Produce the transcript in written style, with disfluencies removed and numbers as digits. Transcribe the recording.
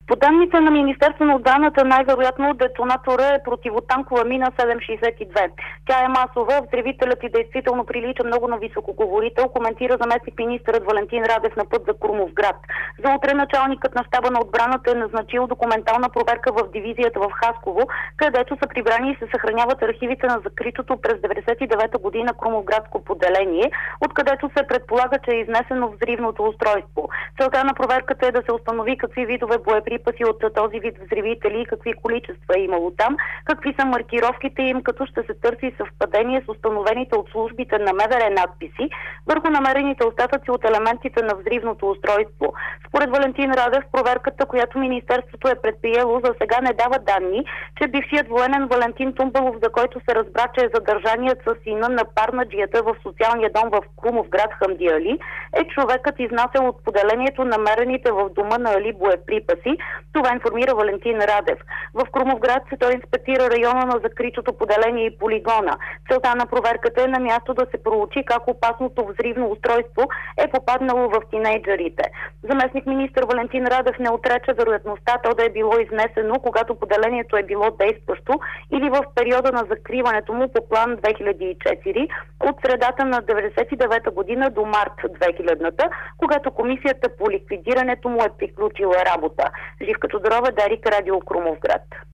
По данните на Министерство на отбраната, най-вероятно детонатора е противотанкова мина 762. Тя е масова, взривителят и действително прилича много на високоговорител, коментира заместник-министърът Валентин Радев на път за Крумовград. За утре началникът на щаба на отбраната е назначил документална проверка в дивизията в Хасково, където са прибрани и се съхраняват архивите на закритото през 1999 година Крумовградско поделение, откъдето се предполага, че е изнесено взривното устройство. Целта на проверката е да се установи какви видове боеприпаси от този вид взривители и какви количества е имало там, какви са маркировките им, като ще се търси съвпадение с установените от службите на МВР надписи върху намерените остатъци от елементите на взривното устройство. Според Валентин Радев, проверката, която Министерството е предприело, за сега не дава данни, че бившият военен Валентин Тумбалов, за който се разбра, че е задържаният със сина на парнаджията в социалния дом в Крумовград Хамди Али, е човекът изнасял от поделението намерените в дома на Али боеприпаси. Това информира Валентин Радев. В Крумовград той инспектира района на закритото поделение и полигона. Целта на проверката е на място да се проучи как опасното взривно устройство е попаднало в тинейджерите. Заместник-министър Валентин Радев не отрече вероятността то да е било изнесено, когато поделението е било действащо или в периода на закриването му по план 2004 от средата на 1999 година до март 2000-та, когато комисията по ликвидирането му е приключила работа. Живка Тодорова, Дарик, Радио Крумовград.